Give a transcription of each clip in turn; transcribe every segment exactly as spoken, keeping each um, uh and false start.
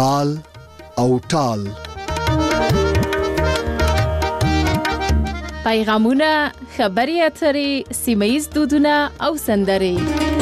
تال او ټال. پیغامونه، خبري اترې، سیمه‌ییز دودونه او سندرې.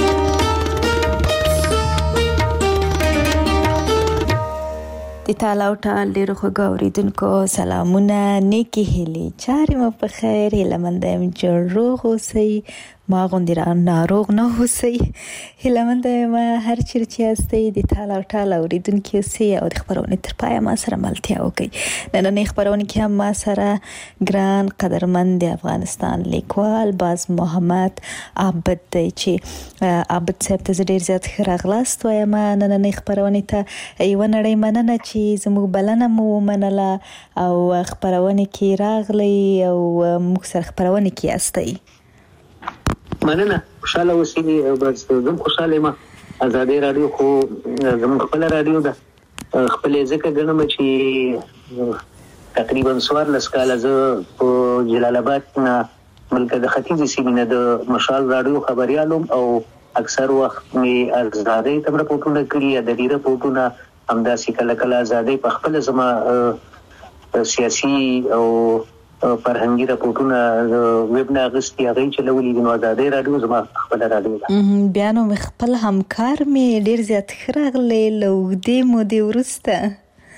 د تال او ټال ډیرو خوږو اوریدونکو سلامونه، نیکی هیلې، چارې مو په خیر، هیله مند یم چې روغ اوسئ، ما غوندې را ناروغ نه اوسئ. هیله مند یم هر چیرې چې یاستئ د تال او ټال اوریدونکي اوسئ او د خپرونې تر پایه ما سره ملتیا وکړئ. نننۍ خپرونې کې هم ما سره ګران قدرمند د افغانستان لیکوال باز محمد عابد دی چې عابد صاحب ته ډیر زیات ښه راغلاست وایم نننۍ خپرونې ته. یوه نړۍ مننه چې زموږ بلنه مو ومنله او خپرونې کې راغلی او موږ سره خپرونې کې یاستئ. مننه، خوشاله اوسئ او بس زه خوشاله یم. ازادي رادیو خو زموږ خپله رادیو ده، خپلې ځکه ګڼم چې تقریبا څوارلس کاله زه په جلال آباد نه بلکې د ختیځې سیمې نه د مشال رادیو خبریال وم او اکثر وخت مې ازادۍ ته رپورټونه کړي، ادبي رپورټونه، همداسې کله کله ازادۍ په خپله زما سیاسي او فرهنګي رپورټونه ویب نه اخیستي، هغې چلولي دي. نو ازادۍ رادیو زما خپله رادیو ده. بیا نو مې خپل همکار مې ډېر زیات ښه راغلی له اوږدې مودې وروسته.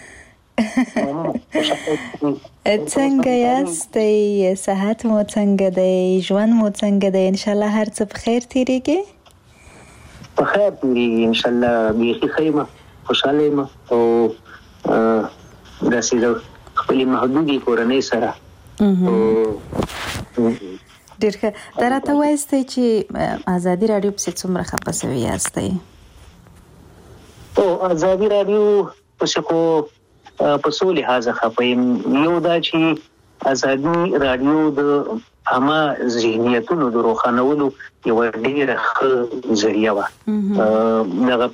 څنګه یاستئ؟ صحت مو څنګه دی؟ ژوند مو څنګه دی؟ انشاءالله هر څه په خیر تېرېږي؟ په خیر تېرېږي انشاءالله، بیخي ښه یم، خوشحاله یم او داسې د خپلې محدودې کورنۍ سره. ډېر ښه. دا راته وایستئ چې ازادي راډیو پسې څومره خفه سوي یاستئ؟ او ازادي راډیو پسې خو په څو لحاظه خفه یم. یو دا چې ازادي راډیو د عامه ذهنیتونو د روښانولو یوه ډېره ښه ذریعه وه. دغه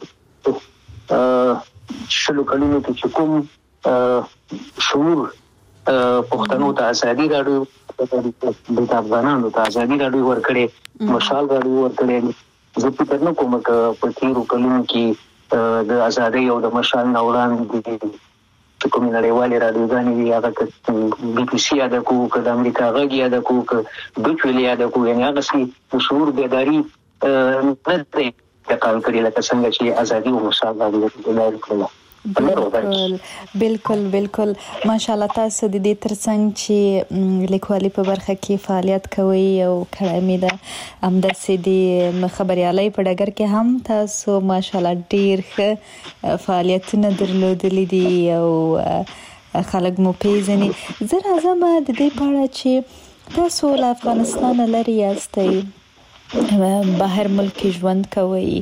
شلو کلونو کې چې کوم شعور پښتنو ته ازادي راډیو د افغانانو ته ازادي راډیو ورکړې، مشال راډیو ورکړې، زه فکر نه کوم که په تېرو کلونو کې د ازادۍ او د مشال نه وړاندې چې کومې نړیوالې راډیوګانې وي، هغه که بي بي سي یاده کړو، که د امریکا غږ یاده کړو، که ډوچ ویل یاده کړو، یعنې هغسې د شعور بیداري نه دی انتقال کړي لکه څنګه چې ازادي او مشال راډیو لارې کړله. بالکل بالکل بالکل. ماشاءالله تاسو د دې ترڅنګ چې لیکوالي په برخه کې فعالیت کوئ او کړی مې ده، همداسې د خبریالۍ په ډګر کې هم تاسو ماشاءالله ډېر ښه فعالیتونه درلودلي دي او خلک مو پیژني. زه راځم د دې په اړه چې تاسو له افغانستانه لرې یاستئ، بهر ملک ژوند کوئ،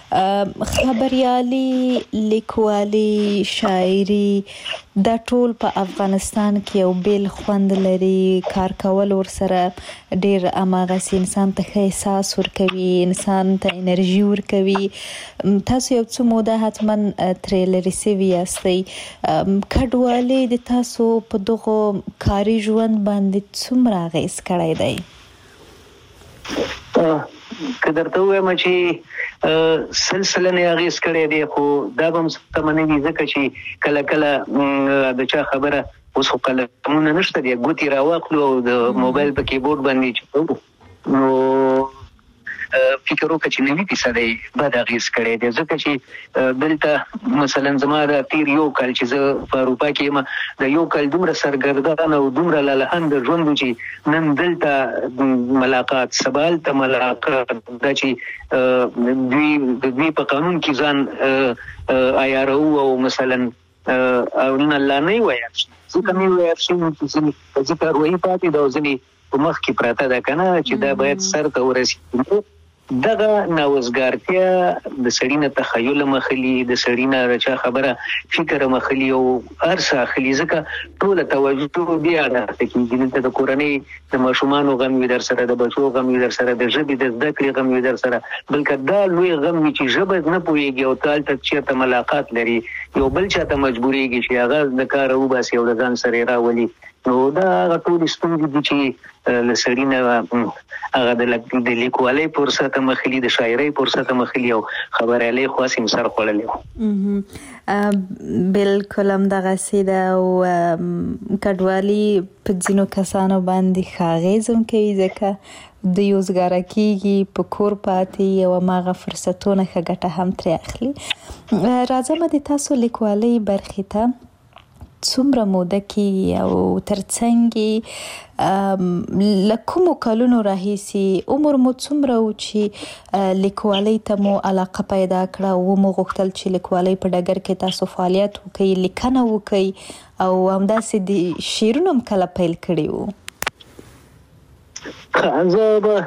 خبریالي، لیکوالي، شاعري، دا ټول په افغانستان کې یو بیل خوند لري. کار کول ورسره ډېر هماغسې انسان ته ښه احساس ورکوي، انسان ته انرژي ورکوي. تاسو یو څه موده حتما ترې لرې سوي یاستئ. کډوالۍ د تاسو په دغو کاري ژوند باندې څومره اغېز کړی دی؟ که درته ووایم چې سل سلنې اغېز کړی دی، خو دا به هم سمه نه وي، ځکه چې کله کله د چا خبره اوس خو قلمونه نشته دی، ګوتې راواخلو او د موبایل په کیبورډ باندې چې کوو نو فکر وکړه چې نوي فیصدی بد اغېز کړی دی، ځکه چې دلته مثلا زما د تېر یو کال چې زه په اروپا کې یم، د یو کال دومره سرګردان او دومره لالهند ژوند و چې نن دلته ملاقات، سبا هلته ملاقات، دا چې دوی د دوی په قانون کې ځان عیاروو او مثلا او نه الله نه یې ویل شي، ځکه مې ویل شوي چې ځینې ځکه اروایي پاتې ده او ځینې په مخ کې پراته ده که نه، چې دا باید سر ته ورسېږي. دغه ناوزګارتیا د سړي نه تخیل مخلي، د سړي نه د چا خبره فکر مخلي او هر څه اخلي، ځکه ټوله توجه دې اړخ ته کېږي. دلته د کورنۍ د ماشومانو غم وي در سره، د بچو غم وي در سره، د ژبې د زده کړې غم وي در سره، بلکې دا لوی غم وي چې ژبه نه پوهېږي او ته هلته چېرته ملاقات لري، یو بل چا ته مجبورېږي چې هغه د کاره وباسي او د ځان سره یې راولي، نو دا هغه ټول ستونزې دي چې له سړي نه هغه د لیکوالۍ فرصت مخلي د شاعرۍ فرصت مخلي او خبريالۍ خاصم سر خړلې بالکل هم دغه سیده او کډوالي په ځینو کسانو باندې خاغیزم کوي ځکه د یوزګاره کیږي په کور پاتې او ماغه فرصتونه ښه ګټه هم ترې اخلي. راځم د تاسو لیکوالۍ برخې ته څومره موده کې او ترڅنګ لکومو کلونو راهیسي عمر مو څومره و چې لیکوالۍ ته مو علاقه پیدا کړه و مو غوښتل چې لیکوالۍ په ډګر کې تاسو فعالیت وکړئ لیکنه وکړئ او همداسې د شعرونو هم کله پیل کړي وو؟ زه به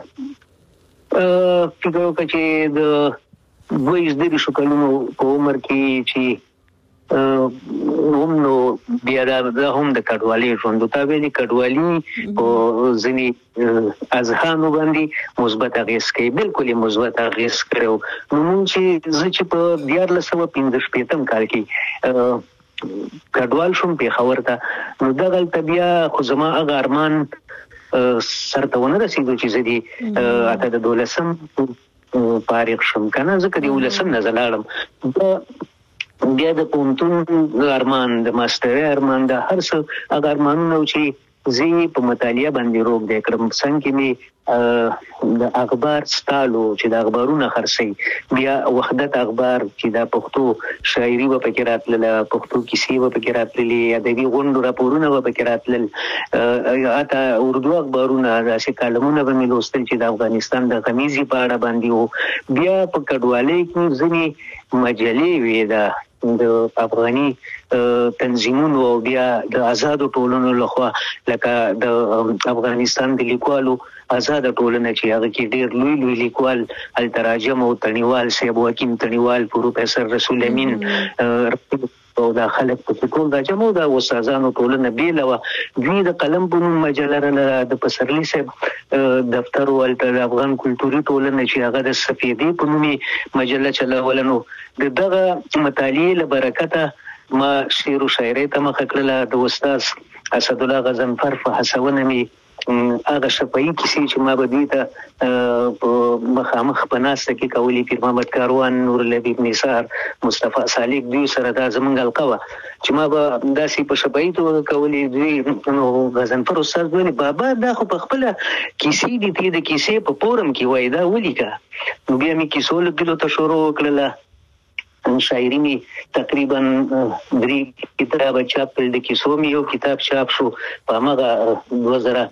فکر وکړم چې د دوه ویشت کلونو په عمر کې چې هم نو بیا دا هم د کډوالۍ ژوند ته ویلي کډوالي او ځینې اذهانو باندې مثبت اغېز کوي بالکل مثبت اغېز کړو نو مونږ چې زه چې په دیارلس سوه پنځه شپېتم کال کې کډوال شوم پېښور ته نو دغلته بیا خو زما هغه ارمان سرته ونه رسېدو چې زه دې اته د دولسم فارغ شم که نه ځکه د یولسم نه زه لاړم بیا د پوهنتون ارمان د ماسټرۍ ارمان د هر څه هغه ارمانونه و چې زه یې په مطالعه باندې روږ دی کړم څنګ کې مې د اخبار ستالو چې د اخبارونه خرڅوي بیا وحدت اخبار چې د پښتو شاعري به پکې راتلله پښتو کیسې به پکې راتللې ادبي غونډو راپورونه به پکې راتلل حتی اردو اخبارونه داسې کالمونه به مې لوستل چې د افغانستان د غمیزې په اړه باندې و بیا په کډوالۍ کې ځینې مجلې وې د د افغاني تنظیمونو او بیا د آزادو ټولنو لخوا لکه د افغانستان د لیکوالو آزاد ټولنه چې هغه کې ډېر لوی لوی لیکوال التراجم او تڼیوال صاحب حکیم تڼیوال پروفیسور رسول امین او دا خلک په ټول دا جمع دا استادانو ټولنه بیل و دوی د قلم په نوم مجله د پسرلی صاحب دفتر ولته د افغان کلتوري ټولنه چې هغه د سفیدې په نومي مجله چلولنو دغه مطالعې له برکته ما شعر او شاعرۍ ته مخه کړله د استاد اسدالله غضنفر په هڅونه مې هغه شفاهي کیسې چې ما به دوی ته مخامخ په ناسته کې کولې پیر محمد کاروان نور الحبیب نثار مصطفی صالح دوی سره دا زموږ حلقه وه چې ما به داسې په شفاهي توګه کولې دوی نو غضنفر استاد ویلې بابا دا خو په خپله کیسې دي ته د کیسې په فورم کې وایي دا ولیکه نو بیا مې کیسو لیکلو ته شروع وکړله شاعري مې تقریبا درې کتابه چاپ کړل د کیسو مې یو کتاب چاپ شو په هماغه دوه زره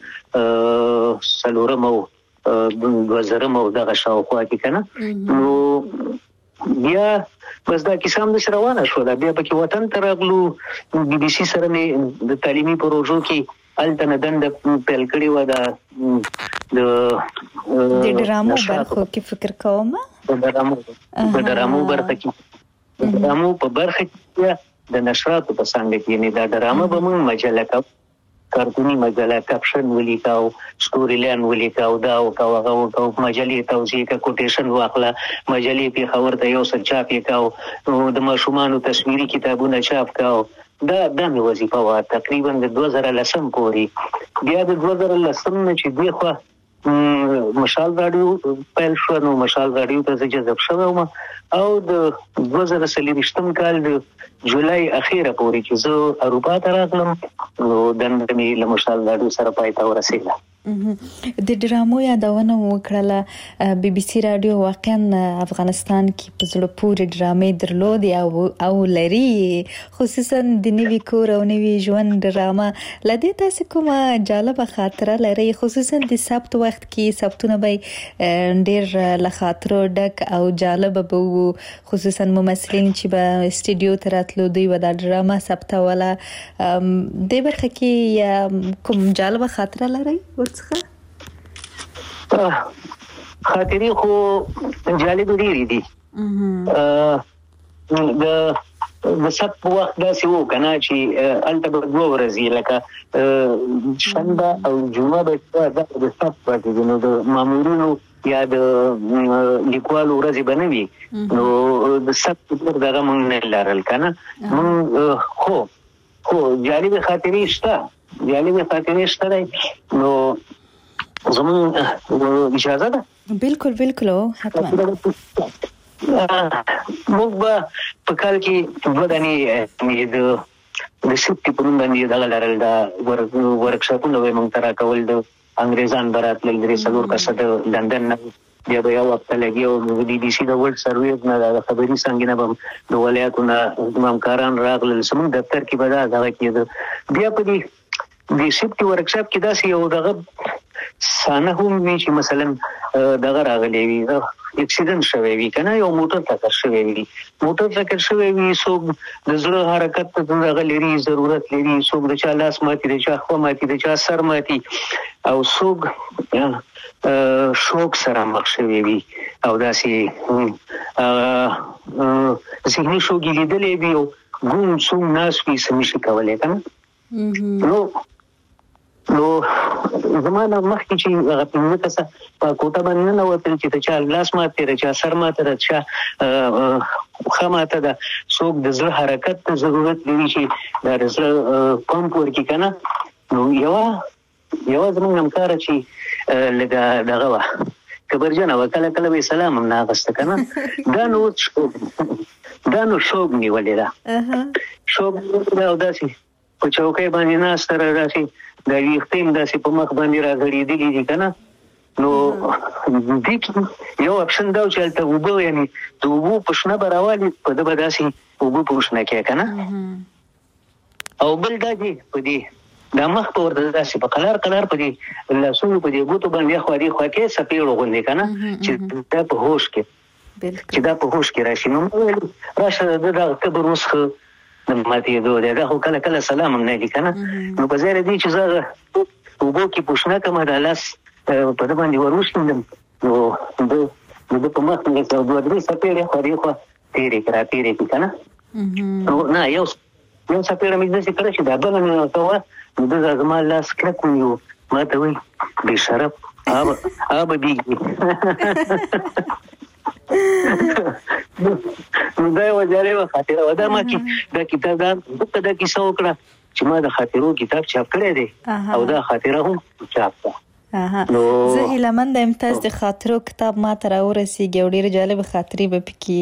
څلورم او دوه زرم او دغه شاوخوا کې که نه نو بیا بس دا کیسه هم داسې روانه شوله بیا پکې وطن ته راغلو بي بي سي سره مې د تعلیمي پروژو کې هلته نه دنده پیل کړې وه د د ډرامو برخو کې فکر کوم د ډرامو په ډرامو برخه کې د ډرامو په برخه کې د نشراتو په څانګه کې یعنې دا ډرامه به مونږ مجله کوو کارتوني مجله کپشن ولیکاو سټوري لاین ولیکاو دا وکاو هغه وکاو مجلې توضیح کا کوټیشن واخله مجلې پېښور ته یو څه چاپ یې کاو د ماشومانو تصویري کتابونه چاپ کاو دا دا مې وظیفه وه تقریبا د دوه زره لسم پورې بیا د دوه زره لسم نه چې دی خوا مشال راډیو پیل شو نو مشال راډیو ته زه جذب شوی وم او د دوه زره څلېرویشتم کال د جولای اخیره پورې چې زه اروپا ته راغلم نو دنده مې له مشال راډیو سره پای ته ورسېده د ډرامو یادونه وکړله بي بي سي راډیو واقعا افغانستان کې په زړه پورې ډرامې درلودې او او لري خصوصا د نوي کور او نوي ژوند ډرامه له دې تاسې کومه جالبه خاطره لرئ خصوصا د سبت وخت کې سبتونه به ډېر له خاطرو ډک او جالبه به وو خصوصا ممثلین چې به استودیو ته راتلو دوی به دا ډرامه ثبتوله دې برخه کې کوم جالبه خاطره لرئ ورڅخه خاطرې خو جالبه ډېرې دي د د سبت په وخت داسې وو که نه چې هلته به دوه ورځې لکه شنبه او جمعه به دا د سبت پاتې دي نو د مامورینو یا د لیکوالو ورځې به نه وي نو د سبت پر دغه موږ نه لرل که نه موږ خو خو جالبې خاطرې شته جالب خاطرې شته دی. نو زمون اجازه ده؟ بالکل بالکل حتما. موږ به په کال کې دوه دانې د د سپټي په نوم باندې دغه لرل دا ورکشاپونه به موږ ته راکول. د انګریزان به راتلل درې څلور کسه د لندن نه، بیا به یو هفته لګي او د بي بي سي د ورلډ سرویس نه د خبري څنګه نه به د ولایاتو نه همکاران راغلل. زموږ دفتر کې به دا دغه کېده. بیا په دې د سپټي ورکشاپ کې داسې یو دغه سانه هم وي چې مثلا دغه راغلی وي، اکسیډنټ شوی وي که نه، یو موټر ټکر شوی وي موټر ټکر شوی وي څوک د زړه حرکت ته دغه لري ضرورت لري، څوک د چا لاس ماتي، د چا خوا ماتي، د چا سر ماتي، او څوک شوک سره مخ شوی وي او داسې ذهني شوک یې لیدلی وي او ګونګ څوک ناست وي څه نشي کولی که نه. نو نو زما نه مخکې چې هغه پنځه کسه په کوټه باندې ننوتل چې د چا لاس ماته، د چا سر ماته، د چا پښه ماته ده، څوک د زړه حرکت ته ضرورت لري چې د زړه پمپ ورکړي که نه. نو یوه یوه زموږ همکاره چې لږه دغه وه کبرجنه وه، کله کله به یې سلام هم نه اخسته که نه. دا نو دا نو شوق نیولې ده، شوق نیولې ده او داسې په چوکۍ باندې ناسته را داسې د ویښته هم داسې په مخ باندې راغړېدلي دي که نه. نو دې کې یو اپشن دا و چې هلته اوبه، یعنې د اوبو په شنه به راوالي، په ده به داسې اوبه په شنه کې که نه. او بل دا چې په دې دا مخ په ورته داسې په قلار قلار په دې لاسونو په دې ګوتو باندې اخوا دې خوا کې څپېړو غوندې که نه، چې دا په هوش کې چې دا په هوش کې راشي. نو راشه د دغه قبر اوس ښه د ماتېدو دی، دا خو کله کله سلام هم نه دي که نه. نو په ځای دې چې زه اوبو کې پوښتنه کومه دا لاس په ده باندې ور وشیندم، نو د ده په مخ باندې دوه درې څپېړې خوا دې خوا تېرې کړه را تېرې کړي که نه. نو نه یو یو څپېړه مې داسې کړه چې دا بله مې ورته وه، نو ده زما لاس کلک ونیو، ما ته وایي بې شرف آبه بیږي. نو دا یوه جالبه خاطره وه. دا ما کې دا کتاب دا دلته دا کیسه وکړه چې ما د خاطرو کتاب چاپ کړی دی او دا خاطره هم چاپ ده. نو زه هیلهمنده یم تاسو د خاطرو کتاب ما ته راورسېږي او ډېرې جالبې خاطرې به پکې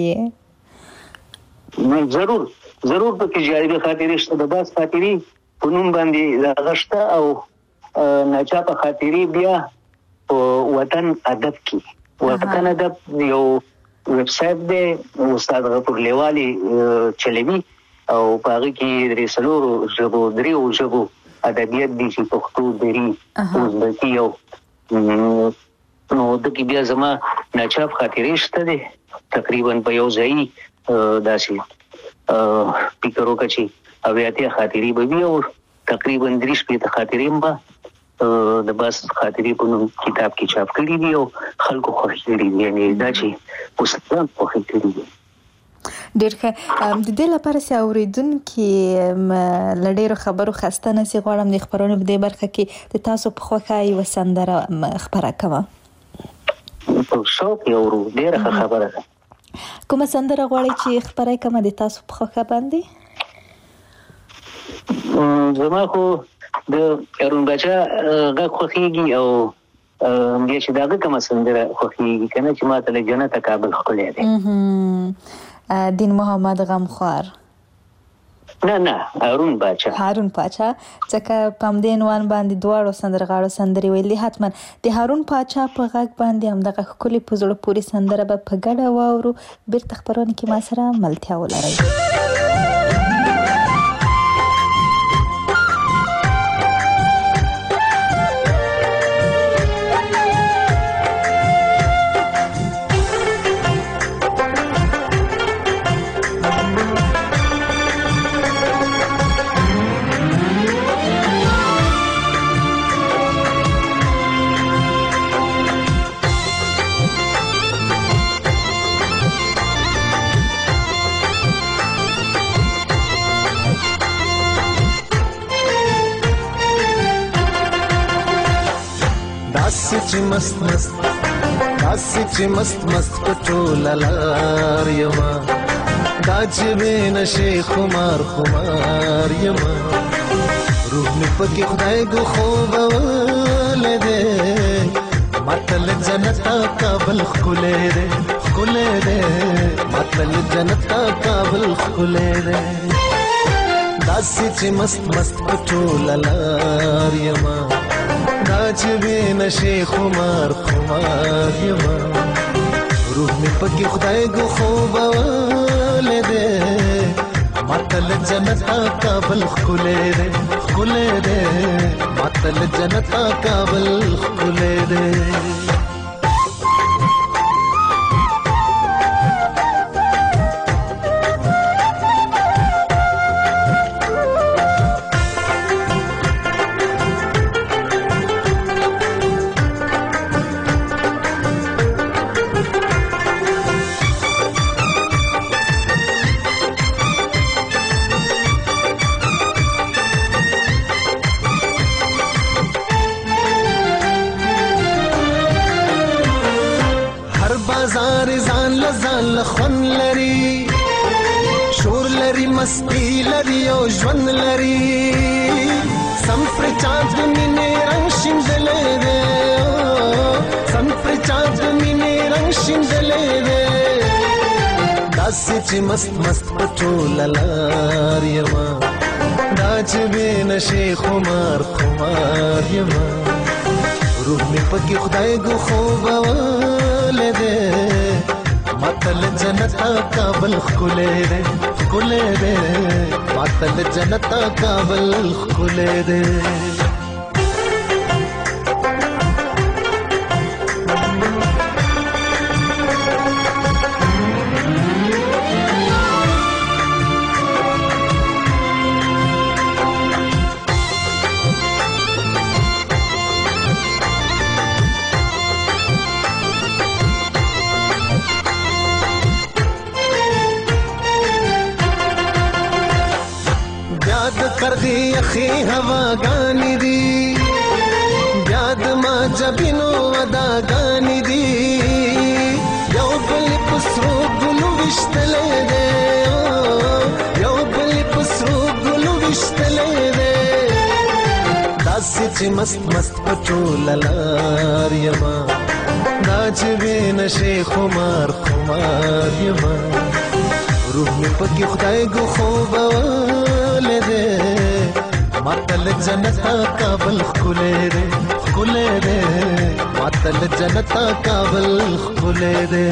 ضرور ضرور پکې جالبې خاطرې شته. د بعض خاطرې په نوم باندې دغه شته او ناچاپه خاطرې بیا په وطن ادب کې. وطن ادب یو ویب سایټ دی، استاد غفور لیوالي چلوي او په هغه کې درې څلورو ژبو دریو ژبو ادبیات دي چې پښتو، دري، ازبکي او نو دغه بیا زما ناچاپ خاطرې شته دي تقریبا په یو ځای داسې فکر وکړه چې اویاتې خاطرې به وي او تقریبا درې شپېته خاطرې به د بس خاطرې په نوم کتاب کې چاپ کړي دي او خلکو خوښ کړي دي، یعنې دا چې استادان خوښ کړي دي. ډېر ښه. د دې لپاره چې اورېدونکي له ډېرو خبرو خسته نه شي، غواړم د خپرونې په دې برخه کې د تاسو په خوښه یوه سندره خپره کوم. په شوق یې اورو، ډېره ښه خبره ده. کومه سندره غواړئ چې خپره کوم د تاسو په خوښه باندې؟ زما خو د ارون باچا غږ خوښېږي او بیا چې د هغه کومه سندره خوښېږي که نه چې ما ته له جنته کابل ښکلی دی. دین محمد غمخوار؟ نه نه هارون باچا. هارون باچا ځکه په همدې عنوان باندې دواړو سندرغاړو سندرې ویلي. حتما د هارون باچا په غږ باندې همدغه ښکلې په زړه پورې سندره به په ګډه واورو. بیرته خپرونه کې ما سره ملتیا ولرئ. چې مست مست داسې چې مست مست په ټوله لار یما، دا چې بې نشې خمار خمار یما، روح می پکې خدای ګو خوبولې دې ماتل جنت کابل خولې دې خولې دې ماتل جنت کابل خولې دې داسې چې مست مست پټول لار یما راج به نشي خمار خمار یما روح می پکې خدای ګو خوبولې دې ماتل جنت کابل خولې دې خولې دې ماتل جنت کابل خولې دې خون لري شور لري مستی لري او ژوند لري سم پر چاند مینه رنگ شیندلې ده سم پر چاند مینه رنگ شیندلې ده داسې چې مست مست پټول لار یما ناچ به نشي خمار خمار یما روح می پکې خدای ګو خوبولې ده ماتل جنت کابل خولې دې خولې دې ماتل جنت کابل خولې دې کرغی اخی ہوا گانی دی یاد ما جبینو ودا گانی دی یو بلی پسرو گلو وشتلے دے یو بلی پسرو گلو وشتلے دے داسی چی مست مست پچول لار یما ناچ بی نشی خمار خمار یما روح می پکی خدای گو خوبولې دې ماتل جنت کابل خولې دې خولې دې ماتل جنت کابل خولې دې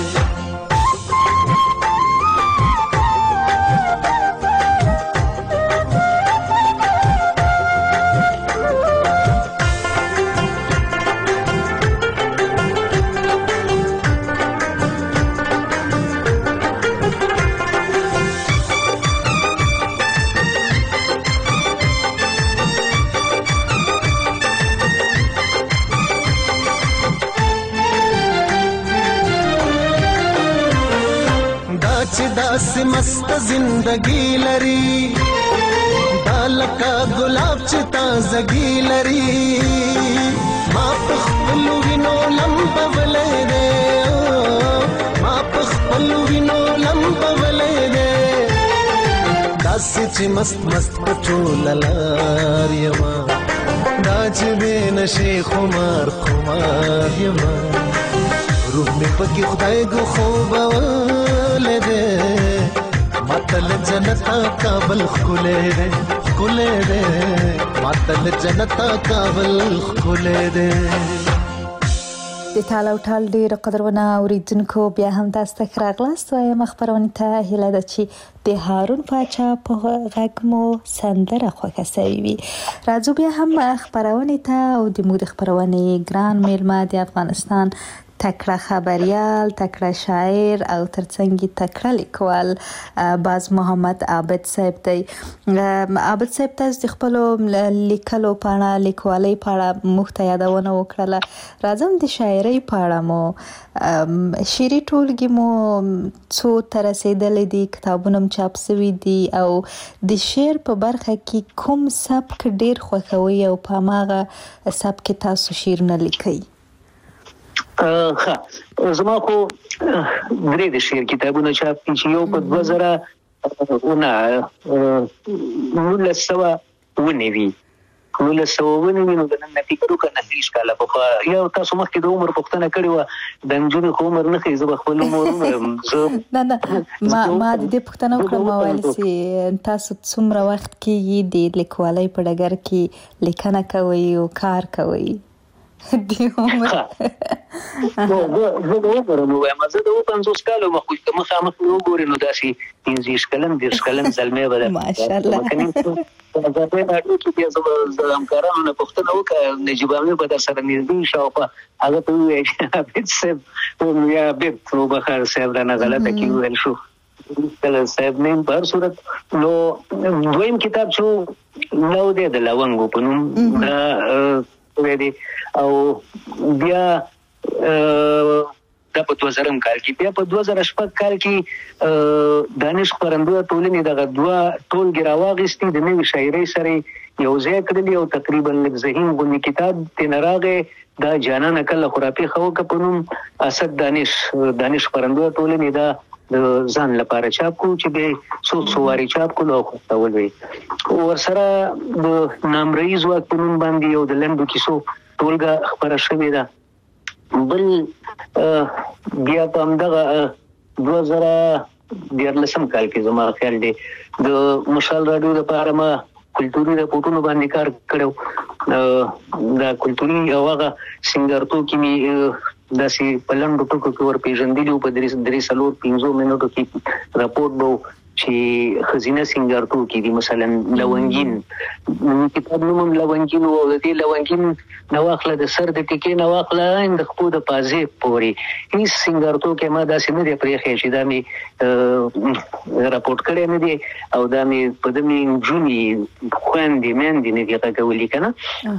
داسې مست زندگی لري دالکا ګلاب چې تازگی لري ما په خپل وینو لمبولې دې ما په خپل وینو لمبولې دې داسې چې مست مست پټول لار یما ناچ به نشي خمار خمار یما روح می پکې خدای ګو خوبولې دې ماتل جنت کابل خولې دې خولې دې ماتل جنت کابل خولې دې د تاله او ټال ډېر قدرونه اوریدونکو بیا هم تاسو ته ښه راغلاست وایم خپرونې ته هیله ده چې د هارون پاچا په غږ مو سندره خوښه سوې وي راځو بیا هم خپرونې ته او د مو د خپرونې ګران میلمه د افغانستان تکړه خبریال تکړه شاعر او ترڅنګ تکړه لیکوال باز محمد عابد صاحب دی عابد صاحب تاسو د خپل لیکلو په اړه لیکوالۍ په اړه مخته یادونه وکړه راځم د شاعرۍ په اړه مو شعري ټولګي مو څو تر رسیدلې دي کتابونه چاپ شوي دي او د شعر په برخه کې کوم سبک ډیر خوښوي او په هغه سبک تاسو شعرونه لیکئ ها زما خو درې د شعر کتابونه چاپ دي چې یو په دوه زره او نه نولس سوه ونوي نو له سو ونوي نو د نن فکر وکړه هیڅ کاله په یو تاسو مخکې د عمر پوښتنه کړې و د نجونو عمر نه خې زه خپل عمر زه نه نه ما ما د دې پوښتنه وکړه ما ویل چې تاسو څومره وخت کې د لیکوالۍ په ډګر کې لیکنه کوي او کار کوي دی عمر نو زه د عمر نو وایم زه د پنځوس کالو مخکې مخامخ وګورې نو داسې پنځه کلن دېرش کلن زلمی به ماشاءالله زه په راډیو کې بیا زه د همکارانو نه پوښتنه وکړه نجیب امیر به در سره نږدې شاوخوا هغه ته وویل چې عابد صاحب یا عابد روبخار صاحب رانه غلطه کې وویل شو کله صاحب نیم په هر صورت نو دویم کتاب چې نو دی د لونګو په نوم دا ویدي او بیا دا په دوه زره کال کې بیا په دوه زره شپږ کال کې دانش خپرندویه ټولنې دغه دوه ټولګې راواغېستې د نوې شاعرۍ سره یو ځای کړلې او تقریبا لږ ذهین غوندې کتاب ترې راغی دا جانانه کله خرافي ښه په نوم اسد دانش دانش خپرندویه ټولنې دا د ځان لپاره چاپ کو چې به څو څو واري چاپ کولو او خپل وي ورسره د نامرئي ځواک په نوم باندې یو د لنډو کیسو ټولګه خپره شوې ده بل بیا په همدغه دوه زره دیارلسم کال کې زما خیال دی د مشال راډیو لپاره ما کلتوري راپورټونو باندې کار کړو دا کلتوري او هغه سنگرتو کې می داسې په لنډو ټکو کې ور پیژندلي په درې درې څلور پنځو منټو کې راپورټ به چې خزینه سنگرتو کې دي مثلا لونګین کتاب نوم لونګین او د دې لونګین نواخله د سر د ټکی نواخله د خپل د پازې پوري هیڅ سنگرتو کې ما داسې نه دی پرې چې دا می راپورټ کړی نه دی او دا می په دمه جونی خويندې مېندې نه دی راغولي کنه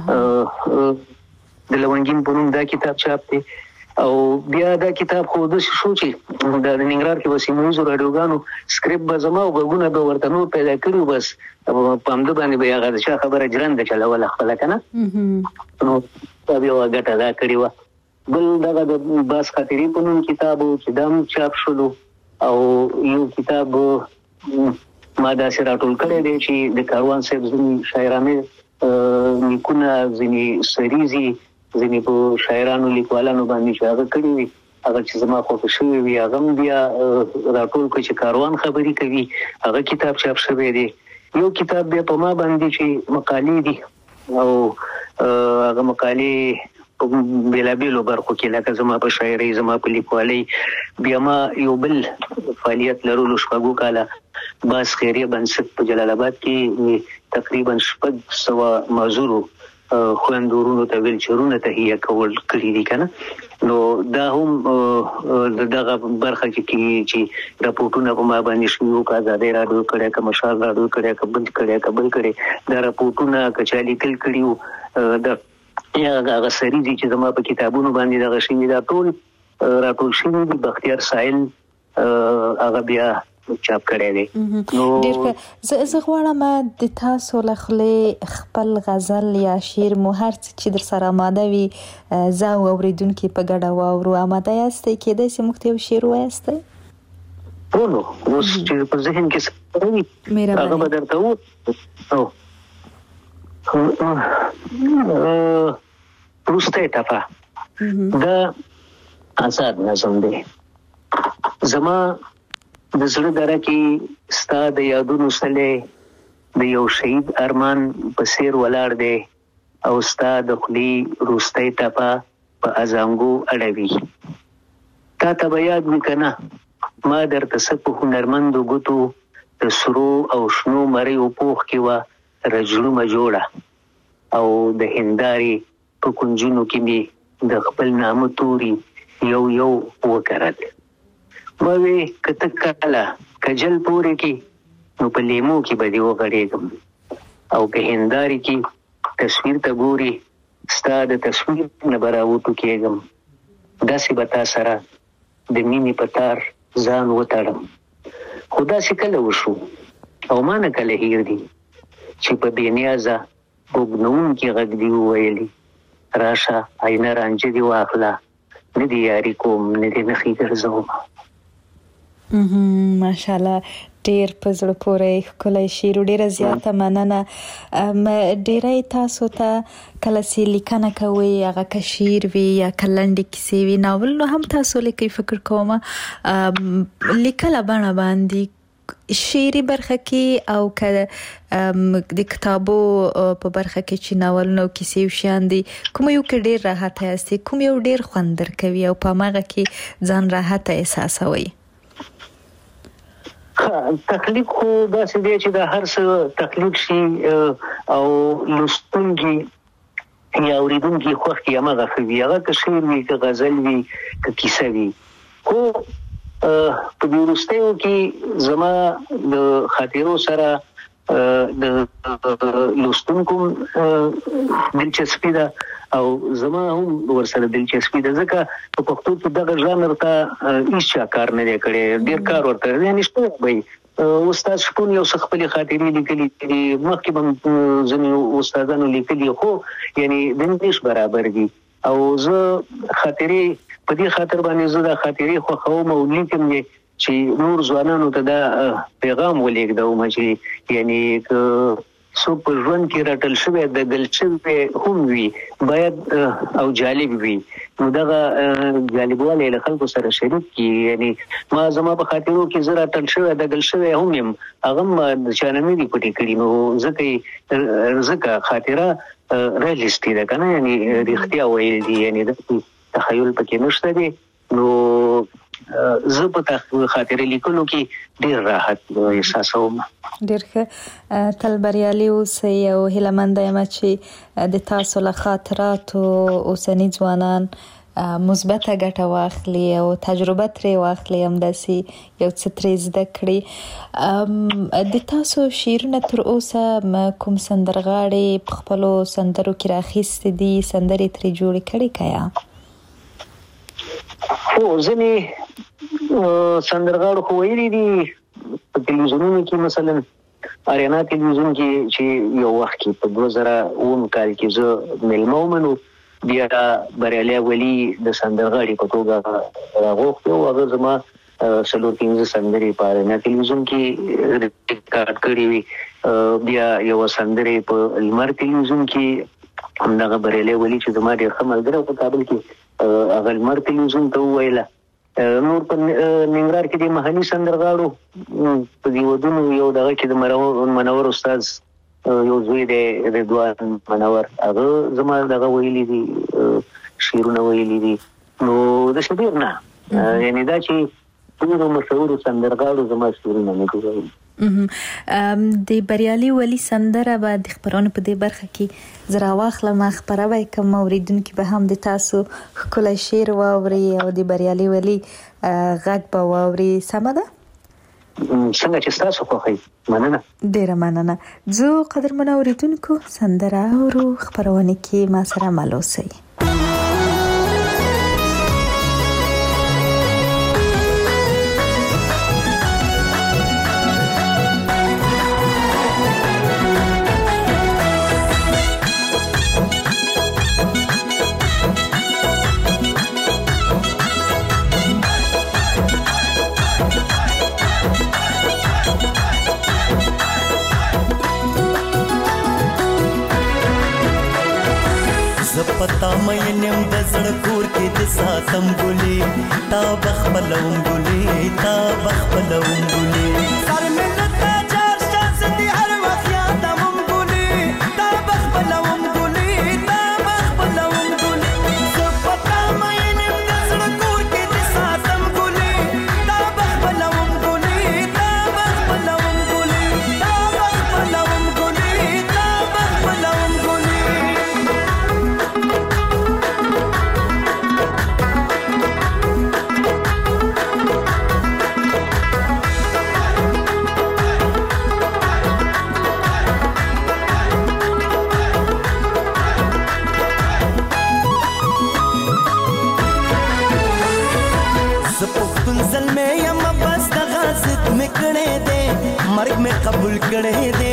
د لونګین په نوم دا کتاب چاپ دی او بیا دا کتاب خو د شو چې د ننګرهار کې وسیموزو راډیوګانو سکرپټ به زما او غوونه به ورته نو پیدا کړو بس په همد باندې به هغه څه خبره جرند چلاول خپل کنه نو دا بیا غټه دا کړی و بل دغه د باس خاطرې په نوم کتاب چې دام چاپ شلو او یو کتاب ما دا سره ټول کړی دی چې د کاروان صاحب زمي شاعرانه نیکونه زمي سریزي ځینې په شاعرانو لیکوالانو باندې چې هغه کړي وي هغه چې زما خوښ شوی وي هغه بیا راټول کړي چې کاروان خبرې کوي هغه کتاب چاپ شوی دی یو کتاب بیا په ما باندې چې مقالې دي او هغه مقالې په بېلابېلو برخو کې لکه زما په شاعرۍ زما په لیکوالۍ بیا ما یو بل فعالیت لرلو شپږو کاله باز خیریه بنسټ په جلال آباد کې تقریبا شپږ سوه معذورو خوندورونو ته ویل چرونه تهیه کول کړی دي کنه نو دا هم دغه برخه کې چې راپورټونه په ما باندې شروع کا زاده راډیو کړه کوم مشال راډیو کړه کوم کړه کوم کړه دا راپورټونه کچالي کل کړیو دا یا هغه سری دي چې زما په کتابونو باندې دغه شی دا ټول راټول شوی دي بختیار سائل هغه بیا چاپ کړی دی نو ډېر زه غواړم د تاسو له خولې خپل غزل یا شعر مو هر څه چې در سره آماده وي زه او اورېدونکي په ګډه واورو آماده یاستئ کېدای شي موږ ته یو شعر ووایاستئ ټولو اوس چې په ذهن کې څه وي هغه به درته ووایم وروستی ټپه دا آزاد نظم دی زما د زړه دره کې ستا د یادونو سلې د یو شهید ارمان په څیر ولاړ دی او ستا د خولې وروستی ټپه په ازانګو اړوي تا ته به یاد وي که نه ما درته څه په هنرمندو ګوتو د سرو او شنو مریو پوښ کې وه رجړومه جوړه او د هندارې په کنجونو کې مې د خپل نامه توري یو یو وکرل موي کته کله کجل پورې کې نو په لیمو کې به دی وغړېږم او که هنداري کې تصویر ته ګوري ستا د تصویر نه به راوټو کېږم داسې به تا سره د مینې په تار ځان وتړم خو داسې کله وشو او ما نه کله هیر دي چې په بېنیازه وګنونکي غږ دي وویلي راشه آینه رانجه دي واخله نه دي یاري کوم نه دي نښې ګرځوم ماشاءالله ډیر په زړه پورې ښکلی شعر ډیره زیاته مننه. ډیری تاسو ته کله چې لیکنه کوئ هغه که شعر وي یا که لنډې کیسې وي ناول نو هم تاسو لیکئ فکر کوم لیکله بڼه باندې شعري برخه کې او که د کتابو په برخه کې چې ناولونه او کیسې او شیان دي کوم یو کې ډیر راحت یاستئ کوم یو ډیر خوند درکوي او په هغه کې ځان راحت احساسوئ؟ تخلیق خو داسې دی چې د هر څه تخلیق شي او لوستونکي یا اوریدونکي خوښ کړي هماغه ښه وي هغه که شعر وي که غزل وي که کیسه وي. خو په دې وروستیو کې زما د خاطرو سره د لوستونکو دلچسپي ده او زما هم ورسره دلچسپي ده ځکه په پښتو کې دغه ژانر ته هیڅ کار نه دی کړی ډېر کار ورته یعنې شته به استاد شپون یو څه خپلې خاطرې لیکلي دي مخکې به ځینې استادانو لیکلي خو یعنې د انګلیش برابر دي او زه خاطرې په دې خاطر باندې زه د خاطرې خوښوم او لیکم چې نور ځوانانو ته دا پیغام ولېږدوم چې یعنې که څوک په ژوند کې راټل شوی د ګل شوی هم وي باید او جالب وي نو دغه جالبوالی له خلکو سره شریک کړي. یعنې ما زما په خاطرو کې زه راټل شوی د ګل شوی هم یم هغه هم د چا نه مې دي پټې کړي نو ځکه ځکه خاطره ریلیسټي ده که نه یعنې رښتیا ویل دي یعنې داسې تخیل پکې نشته دی نو زه په خاطرې لیکلو کې ډېر راحت احساسوم. ډېر ښه تل بریالي اوسئ او هیله منده یم چې د تاسو له خاطراتو اوسني ځوانان مثبته ګټه واخلي او تجربه ترې واخلي همداسې یو څه ترې زده کړي. د تاسو شعرونه تر اوسه کوم سندرغاړي په خپلو سندرو کې راخیستي دي سندرې ترې جوړې کړي که یا؟ خو ځینې سندرغاړو خو ویلي دي په تلویزیونونو کې مثلا اریانا تلویزیون کې چې یو وخت کې په دوه زره اووم کال کې زه میلمه وم نو بیا بریالي ولي د سندرغاړي په توګه راغوښتي او هغه زما څلور پنځه سندرې په اریانا تلویزیون کې ریکارډ کړې وي. بیا یوه سندرې په لمر تلویزیون کې همدغه بریالي ولي چې زما ډېر ښه ملګری په کابل کې هغه لمر تلویزیون ته وویله. نور په ننګرهار کې د محلي سندرغاړو په دې ودونو یو دغه کې د منور استاد یو زوی دی رضوان منور هغه زما دغه ویلي دي شعرونه ویلي دي نو داسې ډېر نه یعنې دا چې ډېرو مشهورو سندرغاړو زما شعرونه نه دي ویلي. د بریالي ولي سندره به د خپرونې په دې برخه کې زه راواخلم خپره به یې کړم اورېدونکي به هم د تاسو ښکلی شعر واوري او د بریالي ولي غږ به واوري سمه ده؟ څنګه چې ستاسو خوښوي مننه ډېره مننه. زه قدرمنو اورېدونکو سندره اورو خپرونې کې ما سره مل اوسئ. پتا مینم د زړه کور کې د ساتم ګلې تا بخبلوم ګلې تا بخبلوم ګلې سر مې لتا چار شانس دي هر وخت یادم ګلې تا بخبلوم ګلې تا بخبلوم ګلې زه پتا مینم د زړه کور کې د ساتم ګلې تا بخبلوم ګلې تا بخبلوم ګلې تا بخبلوم ګلې تا بخبلوم ګلې مرگ میں قبول کرے دے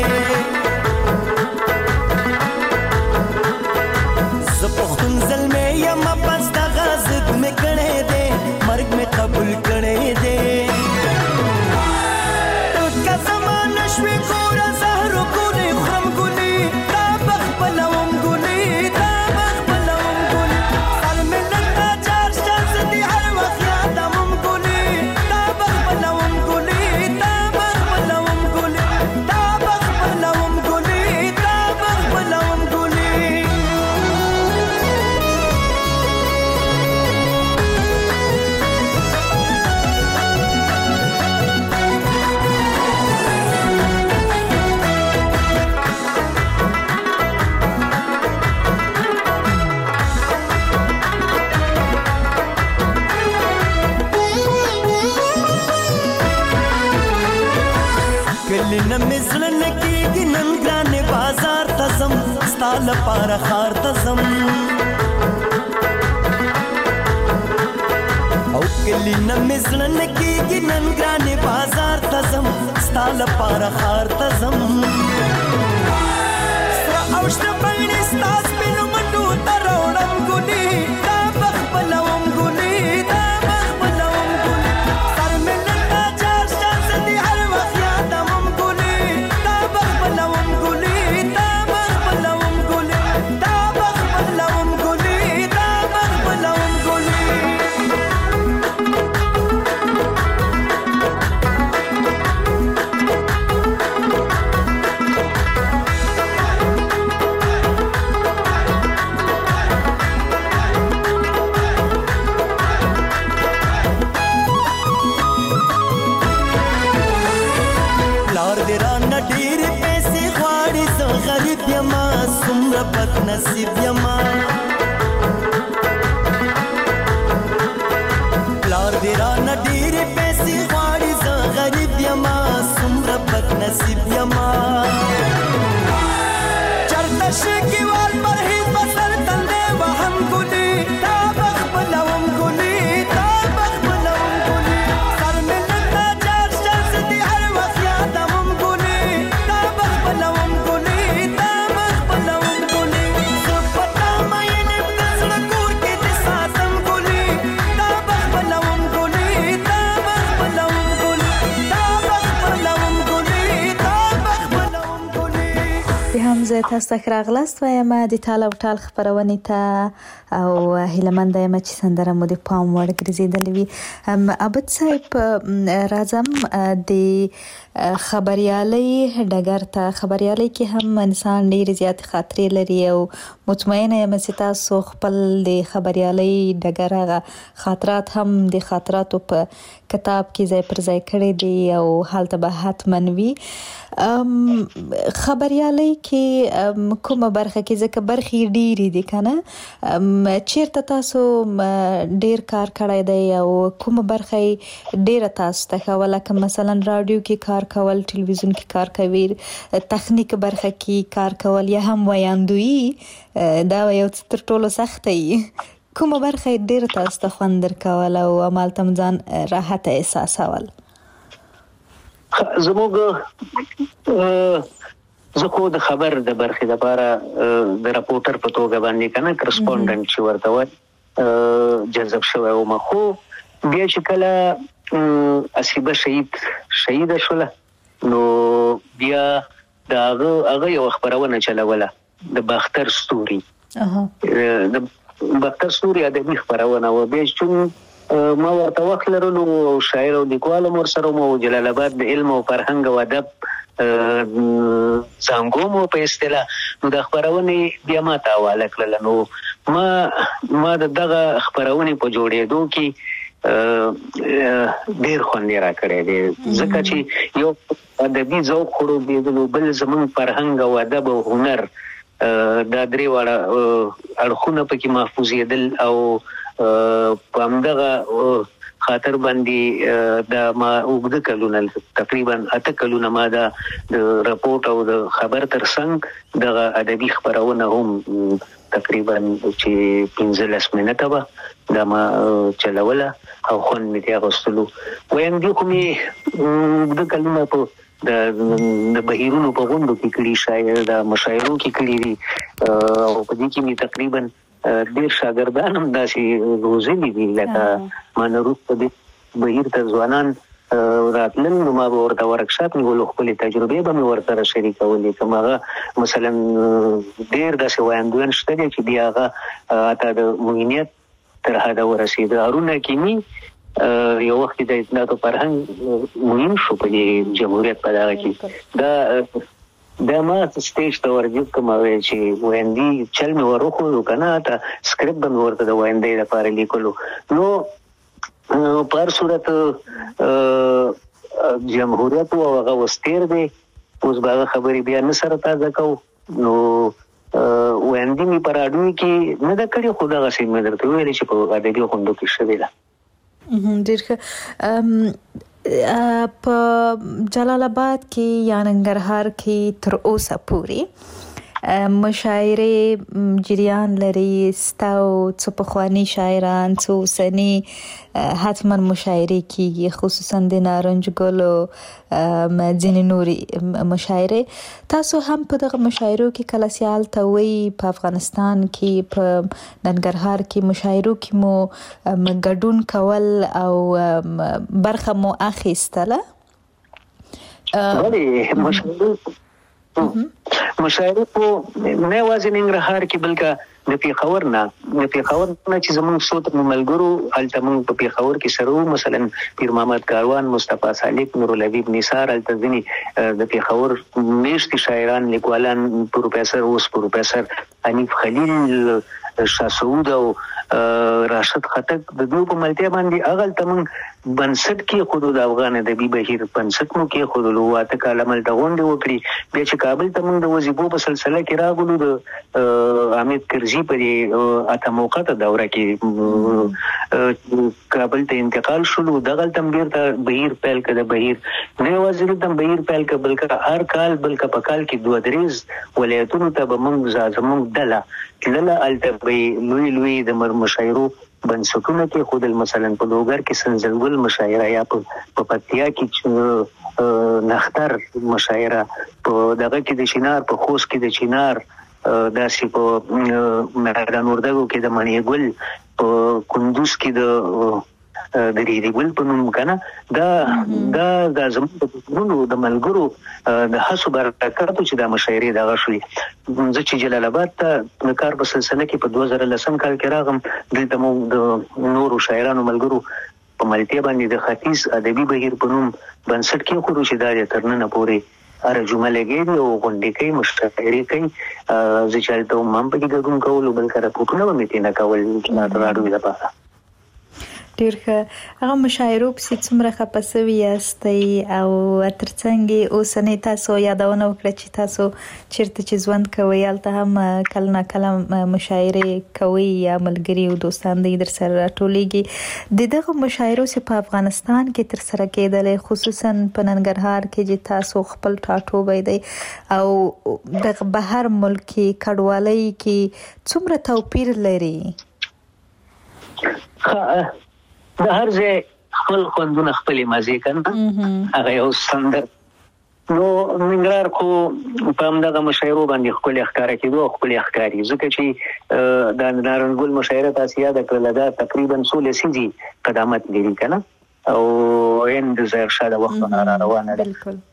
زپختون ظلمے یا مپس دا غازد میں کرے دے مرگ میں قبول کرے دے ٹوٹ کلی نه مزړه نه کېږي نن ګرانې بازار ته ځم ستا لپاره ښار ته ځم او کلی نه مزړه نه کېږي نن ګرانې بازار ته ځم ستا لپاره ښار ته ځم سره او شنه بڼې ستا سپینو منډو ته راوړم ګلې دا به خپلوم ګلې دا به خپلوم ګلې سر مې نن دا چار شان زه دې هر وخت یادوم ګلې دا به خپلوم ګلې دا به خپلوم ګلې دا به خپلوم ګلې دا به خپلوم ګلې بد نصیب یما پلار دې رانه ډېرې پیسې غواړي زه غریب یما څومره بد نصیب یما چرته شکیوال پرهیز به سر تندی وهم ګلې تا به خپلوم ګلې تا به خپلوم ګلې سر مې نن دا چار شل زه دې هر وخت یادوم ګلې تا به خپلوم ګلې تا به خپلوم زه تاسو ته راغلاست وایم د ټال او ټال خبرونې ته او هیلمنده یم چې سندره مو د پام وړ ګرځېدلې وي. عابد صاحب راځم د خبریالۍ ډګر ته. خبریالۍ کې هم انسان ډېرې زیاتې خاطرې لري او مطمئنه یم چې تاسو خپل د خبریالۍ ډګر هغه خاطرات هم د خاطراتو په کتاب کې ځای پر ځای کړي دي او هلته به حتما وي. خبریالۍ کې کومه برخه کې ځکه برخې ډېرې دي که نه، چیرته تاسو ډېر کار کړی دی او کومه برخه یې ډېره تاسو ته ښه وه؟ لکه مثلا راډیو کې کار کول، ټلویزیون کې کار کوي، تخنیک برخه کې کار کول یا هم ویاندویي، دا یو څه تر ټولو سخته وي. کومه برخه یې ډېره تاسو ته خوند درکول او همالته م ځان راحته احساسول؟ زموږ زه خو د خبر د برخې لپاره د راپورټر په توګه باندې کنه کرسپونډنټ چې ورته وایي جذب شوی وم. خو بیا چې کله اسیبه شهید شهیده شوله نو بیا د هغه هغه یو خبرونه چلوله د باختر ستوري د باختر ستوري ادبي خبرونه و. بیا چې ما ورته وخت لرلو شاعر او لیکوال مو سره مو جلال آباد د علم او فرهنګ او ادب څنګه مو په اصطلاح نو د خبرونه بیا ما ته حواله کړل. نو ما ما دغه خبرونه په جوړېدو کې ډېر خوند را کړی دی ځکه چې یو ادبي ذوق خورو دی بل زمون فرهنګ او ادب او هنر دا درې واړه اړخونه پکې محفوظېدل او په همدغه خاطر باندې د ما اوږده کلونه تقریبا اته کلونه ما د رپورټ او د خبر ترڅنګ دغه ادبي خبرونه هم تقریبا چې پنځلس منټه به دا ما چلوله او خوند مې ترې اخیستلو. ویاندې خو مې اوږده کلونه په د بهیرونو په غونډو کې کړي، شاعر د مشاعرو کې کړي دي او په دې کې مې تقریبا ډېر شاګردان هم داسې روزلي دي لکه ما نه وروسته دې بهیر ته ځوانان راتلل نو ما به ورته ورکشاپ نیولو، خپلې تجربې به مې ورسره شریکولې. کوم هغه مثلا ډېر داسې ویاندویان شته دي چې بیا هغه حتی د معینیت تر حده ورسېده. هارون حکیمي یو وخت د اطلاعاتو فرهنګ مهم شو په دې جمهوریت په دغه کې. دا دا ما سټیج ته ورجب کوم چې ویندي چل مې ورخو کنه ته سکرپټ به ورته د ویندي لپاره لیکلو. نو په هر صورت جمهوریت او هغه وستیر دی اوس به خبرې بیا نه سره تازه کوو. نو ویندي مې پر اډوي کې نه د کړي خو دغه سیمه درته ویل چې په ادبي خوندو کې شوې ده. ډېر ښه. په جلال آباد کې یا ننګرهار کې تر اوسه پورې مشاعرې جریان لري، ستاسو څو پخواني شاعران څو اوسني حتما مشاعرې کیږي، خصوصا د نارنج ګلو ځینې نورې مشاعرې. تاسو هم په دغه مشاعرو کې کله سیال ته وایي، په افغانستان کې په ننګرهار کې مشاعرو کې مو ګډون کول او برخه مو اخیستله؟ بله، مشاعرې مشاعرې په نه یوازې ننګرهار کې بلکې د پیښور نه د پیښور نه چې زموږ څو تر ملګرو هلته موږ په پیښور کې سره وو، مثلا پیر محمد کاروان، مصطفی سالک، نورالحبیب نثار، هلته ځینې د پیښور میشتي شاعران لیکوالان، پروفیسر اوس پروفیسر حنیف خلیل، شاه سعود او راشد خټک، د دوی په ملتیا باندې هغلته موږ بنسټ کې خود د افغان ادبي بهیر بنسټ مو کې خود له واته کاله ملته غونډې وکړي. بیا چې کابل ته موږ د وظیفو په سلسله کې راغلو، د حامد کرزي په اته موقته دوره کې کابل ته انتقال شولو، دغلته بیرته بهیر پیل کړه. بهیر نه یوازې د بهیر پیل کړه بلکې هر کال بلکې په کال کې دوه دریز ولایتونو ته به موږ زموږ ډله تلله، هلته به لوی لوی د مشاعرو بنسټونه کې خودل، مثلا په لوګر کې سنځلګل مشاعره، یا په پکتیا کې نختر مشاعره، په دغه کې د چینار، په خوست کې د چینار، داسې په میدان وردګو کې د مڼې ګل، په کندوز کې د د ریری ګل په نوم کنه. دا دا د زموږ د ملګرو د هڅو برکت چې د مشاعرې دغه شوي. زه چې جلال آباد ته د کار په سلسله کې په دوه زره لسم کال کې راغم، دلته موږ د نورو شاعرانو ملګرو په ملتیا باندې د ختیځ ادبي بهیر په نوم بنسټ کېښودو چې دا تر ننه پورې هره جمعه لګېږي او غونډې کوي، مشاعرې کوي. زه چې هلته هم هم پکې ګډون کولو، بلکې راپورټونه به مې ترېنه کول د راډیو لپاره. ډېر ښه. هغه مشاعرو پسې څومره خفه سوي یاستئ او تر څنګ اوسنۍ تاسو یادونه وکړه چې تاسو چیرته چې ژوند کوئ هلته هم کله ناکله مشاعرې کوئ یا ملګري او دوستان دې در سره راټولېږي. د دغه مشاعرو چې په افغانستان کې ترسره کېدلې، خصوصا په ننګرهار کې چې تاسو خپل ټاټوبی دی او دغه بهر ملک کې کډوالۍ کې څومره توپیر لري؟ د هر ځای خپل خوندونه خپلې مزې کنه، هغه یو سندر. نو ننګرهار خو په همدغه مشاعرو باندې ښکلې ښکاره کېدو او ښکلې ښکاري، ځکه چې د نارنج ګل مشاعره تاسې یاده کړله، دا تقریبا څو لسیزې قدامت لري کنه، او هند ظاهرشاه د وخت نه را روانه ده.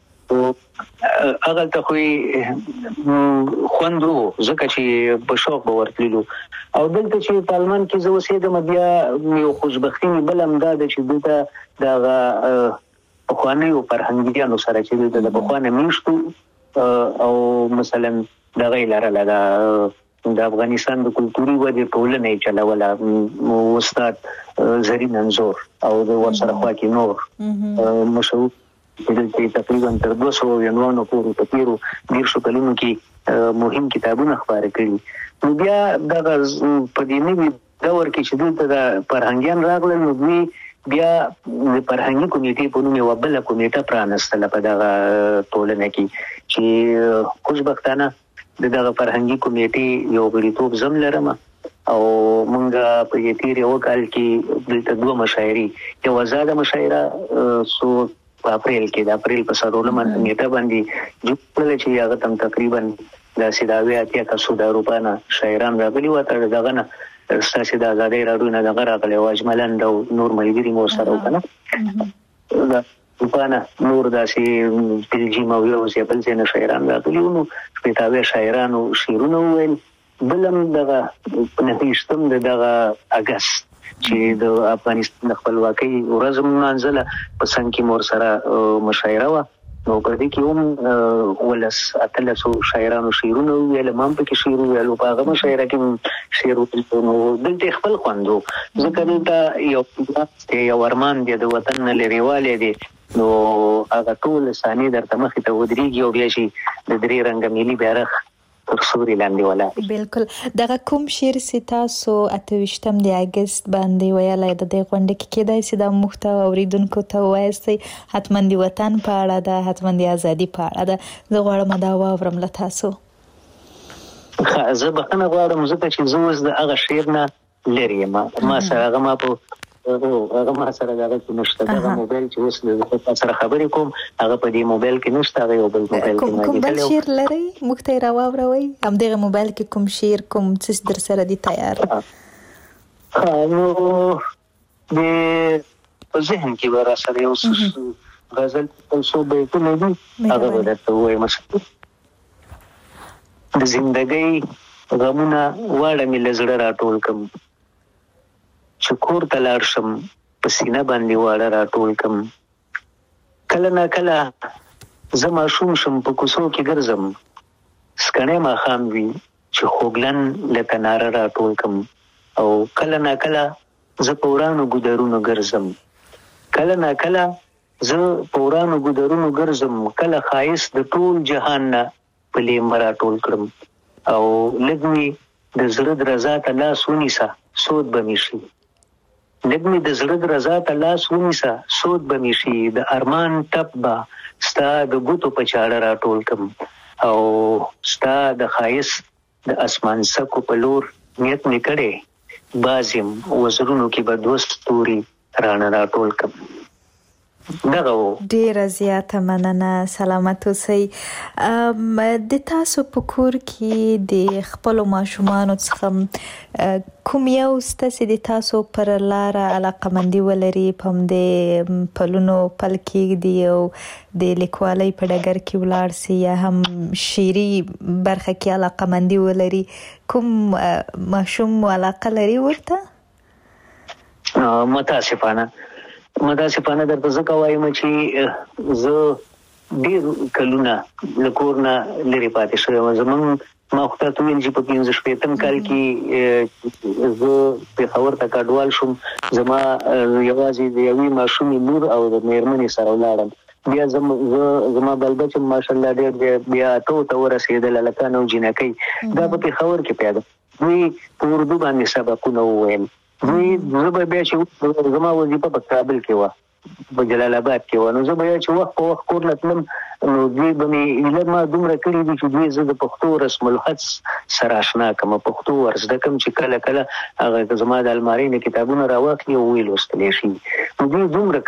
هغلته خو خوند وو ځکه چې په شوق به ورتللو. او دلته چې په المان کې زه اوسېږم، بیا یو خوشبختي مې بل هم دا ده چې دلته د هغه پخوانیو فرهنګیانو سره چې دلته د پخوا نه میشتو او مثلا دغه یې لرله، د افغانستان د کلتوري ودې ټولنه یې چلوله، استاد زرین انځور او د ورسره خوا کې نور مشهور دلته تقریبا تر دوه سوه عنوانو پورې په تېرو دېرشو کلونو کې مهم کتابونه خپاره کړي. نو بیا دغه په دې نوي دور کې چې دلته د فرهنګیان راغلل، نو دوی بیا د فرهنګي کمیټې په نوم یوه بله کمیټه پرانستله په دغه ټولنه کې، چې خوشبختانه د دغه فرهنګي کمیټې یو غړیتوب زه هم لرم. او موږ په دې تېر یوه کال کې دلته دوه مشاعرې، یو ازاده مشاعره څو په اپریل کې د اپریل په څلورمه نیټه باندې جوړ کړله، چې هغه ته تقریبا داسې د اویا اتیا کسو د اروپا نه شاعران راغلي وو. تر دغه نه ستاسې د ازادۍ راډیو نه دغه راغلی و، اجملند او نور ملګري مو ورسره وو که نه، د اروپا نه نور داسې بلجیم او یو ځای بل ځای نه شاعران راغلي وو. نو شپېته اویا شاعرانو شعرونه وویل. بل هم دغه نهه ویشتم د دغه اګست چې د افغانستان د خپلواکۍ ورځ نمانځله، په څنګ کې مو ورسره مشاعره وه. نو په دې کې هم ولس اتلسو شاعرانو شعرونه وویل، ما هم پکې شعر وویلو، په هغه مشاعره کې شعر وویل. نو دلته یې خپل خوند و، ځکه دلته یو یو ارمان دی د وطن نه لرې والی دی. نو هغه ټول ثانیې درته مخې ته ودرېږي او بیا چې د درې رنګه ملي بیرغ تر سوري لاندې ولاړ. بالکل. دغه کوم شعر چې تاسو اته ویشتم د اګست باندې ویلی د دې غونډې کې کېدای شي د محتوا اوریدونکو ته ووایاستئ؟ حتما د وطن په اړه ده، حتما د ازادي په اړه ده. زه غواړم دا واورم له تاسو. زه بخښنه غواړم ځکه چې زه اوس د هغه شعر نه لرې یم. ما سره هغه ما په هغه ما سره دغه کې نشته. دغه موبایل چې اوس له سره خبرې کوم هغه په دې موبایل کې نشته. هغه یو بل موبایل کې کوم بل شعر لرئ موږ ته یې راواوروئ؟ همدغه موبایل کې کوم شعر کوم څه در سره دي تیار؟ نو د په ذهن کې به راسره یو څه غزل څو بیتونه دي هغه به درته ووایم. د زندګۍ غمونه واړه مې له زړه راټول کړم، چې کور ته لاړ شم په سینه باندې واړه راټول کړم. کله نا کله زه ماشوم شم په کوڅو کې ګرځم، سکڼی ماښام وي چې خوږلن لکه ناره راټول کړم. او کله نا کله زه په ورانو ګودرونو ګرځم، کله نا کله زه په ورانو ګودرونو ګرځم. کله ښایست د ټول جهان نه په لیمه راټول کړم. او لږ مې د زړه درزا ته لاس ونیسه سود به مې شي، لږ مې د زړه درزا ته لاس ونیسه سود به مې شي. د ارمان ټپ به ستا د ګوتو په چاړه راټول کړم. او ستا د ښایست د اسمان سکو په لور نیت مې کړی، باز یم وزرونو کې به دوه ستوري رانه راټول کړم. دغه و. ډیره زیاته مننه، سلامت اوسئ. د تاسو په کور کې د خپلو ماشومانو څخه کوم یو سته چې د تاسو پر لاره علاقمندي ولري، په همدې پلونو پل کېږدي او د لیکوالۍ په ډګر کې ولاړ سي، یا هم شعري برخه کې علاقمندي ولري؟ کوم ماشوم علاقه لري ورته؟ متاسفانه متاسفانه درته ځکه وایم چې زه ډېر کلونه له کور نه لرې پاتې شوی یم. زموږ ما خو تاسو ویل چې په پنځه شپېتم کال کې زه پېښور ته کډوال شوم. زما یوازې د یوې ماشومې لور او د مېرمنې سره ولاړم. بیا زما بل بچ ماشاءالله ډېر بیا اتو ته ورسېدل، هلکان او جینکۍ. دا په پېښور کې پیدا دوی په اردو باندې سبقونه وویل. دوی زه به بیا چې زما وظیفه په کابل کې وه، په جلال آباد کې وه، نو زه به یا چې وخت په وخت کور نه تلم، نو دوی به مې ایله ما دومره کړي دي چې دوی زه د پښتو رسم الخط سره اشنا کړم، پښتو ور زده کړم چې کله کله هغه زما د المارۍ نه کتابونه راواخلي او ویې لوستلی شي. نو دوی دومره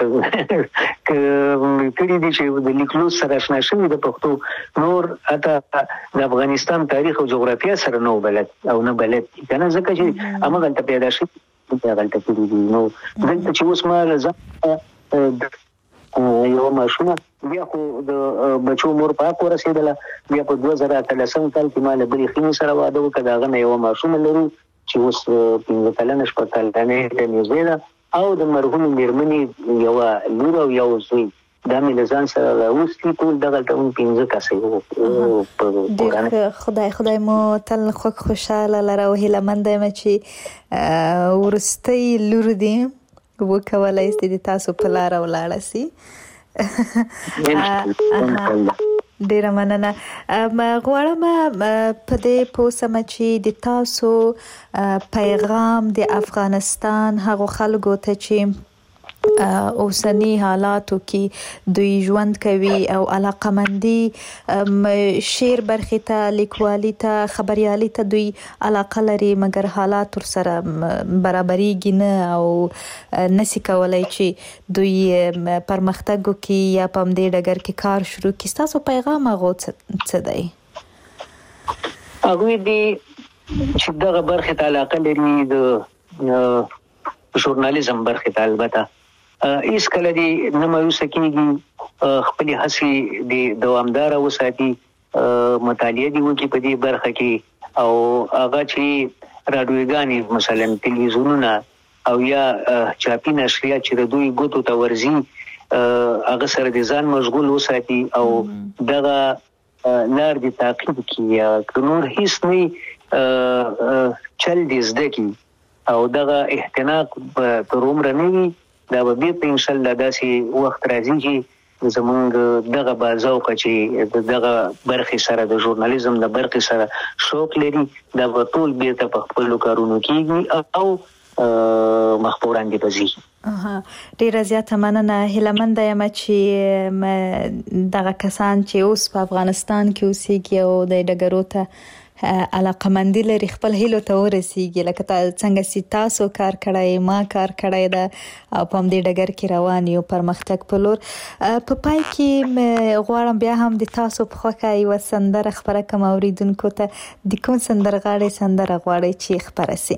کړي دي چې د لیکلو سره اشنا شوي د پښتو. نور حتی د افغانستان تاریخ او جغرافیه سره نه بلد او نه بلد دي که نه، ځکه چې همغلته پیدا شوي هغلته کړي دي. نو دلته چې اوس ما له ځان یوه ماشومه بیا خو د بچو مور پاک ورسېدله، بیا په دوه زره اتلسم کال کې ما له بلې خینې سره واده وکړه. د هغه نه یوه ماشومه لرو چې اوس پنځه کلنه شپږ کلنې ته نږدې ده، او د مرحومې مېرمنې یوه لور او یو زوی. دا مې له ځان سره راوستي، ټول دغلته مونږ پنځه کسه وو. ډېر خدای خدای مو تل خوږ خوشحاله لره او هیلهمنده یم چې وروستۍ لور دې وکولی سي د تاسو په لاره ولاړه سي. ډیره مننه. غواړم په دې پوه سم چې د تاسو پیغام د افغانستان هغو خلکو ته چې اوسنی حالاتو کې دوی ژوند کوي او علاقمندي شعر برخې ته، لیکوالي ته، خبریالي ته دوی علاقه لري، مګر حالات ورسره برابریږي نه او نسی کولی چې دوی پرمختګ وکړي یا په همدې ډګر کې کار شروع کړي. ستاسو پیغام هغو څه دی؟ هغوی دي چې دغه برخې ته علاقه لري، د ژورنالیزم برخې ته البته هیڅ کله دې نه مایوسه کېږي، خپلې هڅې دې دوامداره وساتي، مطالعه دې وکړي په دې برخه کې، او هغه چې راډیوګانې مثلا تلویزیونونه او یا چاپي نشریات چې د دوی ګوتو ته ورځي هغه سره دې ځان مشغول وساتي او دغه لار دې تعقیب کړي، یا که نور هیڅ نه چل دې زده کړي او دغه احتناق تر عمره نه وي. دا به بیرته انشاءالله داسې وخت راځي چې زمونږ دغه بازوقه چې دغه برخې سره د ژورنالیزم د برخې سره شوق لري دا به ټول بیرته په خپلو کارونو کېږي او مخپوران دي بزي. ډیره زیاته مننه. هیله منده یم چې دغه کسان چې اوس په افغانستان کې اوسېږي او د ډګرو ته علاقمندي لري خپل هیلو ته ورسیږي، لکه څنګه چې تاسو کار کړی، ما کار کړی ده او په همدې ډګر کې روان یو پرمختګ په لور. په پای کې غواړم بیا هم د تاسو په خوښه یوه سندره خپره کړم اوریدونکو ته. د کوم سندرغاړي سندره غواړئ چې خپره سي؟